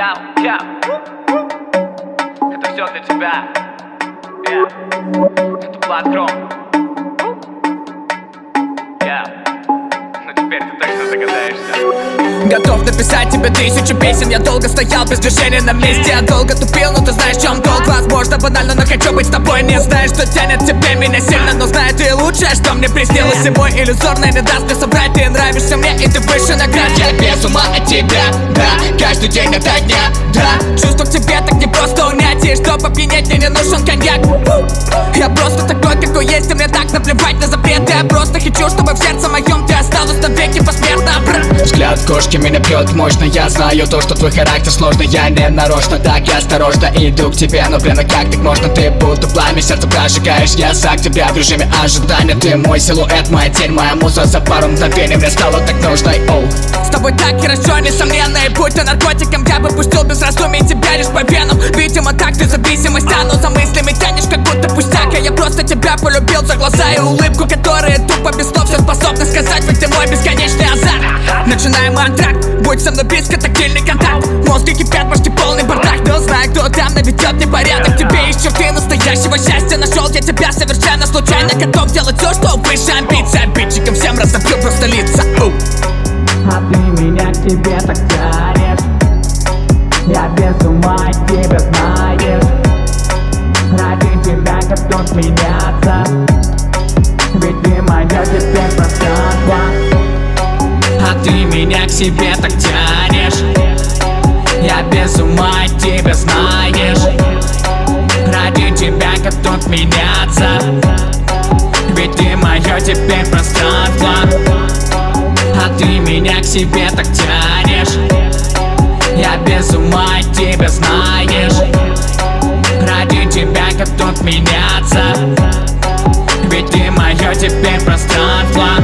Это все для тебя. Это платформ. Ну теперь ты точно догадаешься. Готов написать тебе 1000 песен. Я долго стоял без движения на месте. Я долго тупил, но ты знаешь, в чем долг. Возможно, банально, но хочу быть с тобой. Не знаю, что тянет тебе меня сильно, но знаю, ты лучшее, что мне приснилось. И мой иллюзорный не даст мне собрать. Ты нравишься мне, и ты выше наград. Я без ума от тебя, да, каждый день ото дня, да. Чувство к тебе так не просто унять. И чтоб опьянеть, мне не нужен коньяк. Я просто такой, какой есть, и мне так наплевать на запреты. Я просто хочу, чтобы в сердце моем ты осталась навеки посмертно. Взгляд кошки меня бьет мощно. Я знаю то, что твой характер сложный. Я не нарочно, так я осторожно иду к тебе. Но блин, а как так можно? Ты будто пламя, сердце прожигаешь. Я за тебя в режиме ожидания. Ты мой силуэт, моя тень, моя муза. За пару мгновений мне стало так нужной. С тобой так хорошо, несомненно. И будь ты наркотиком, я бы пустил без раздумий тебя лишь по венам. Видимо, так ты зависимость, но за мыслями тянешь, как будто пустяк. А я просто тебя полюбил за глаза и улыбку, которые тупо без слов все способны сказать. Ведь ты мой бесконечный азарт. Начинаем антракт, будь со мной близко, тактильный контакт. Мозги кипят, почти полный бардак. Но знаю, кто там наведет непорядок. Тебе из черты настоящего счастья нашел я тебя совершенно случайно. Готов делать все, что выше амбиций. Обидчикам всем разобью просто лица. А ты меня к тебе так тянешь. Я без ума от тебя, знаешь. Ради тебя готов меняться. Ведь ты мое теперь пространство. А ты меня к себе так тянешь. Я без ума от тебя, знаешь. Ради тебя готов меняться. Ведь ты мое теперь пространство. А ты меня к себе так тянешь. Я без ума от тебя, знаешь. Ради тебя готов меняться. Ведь ты мое теперь пространство.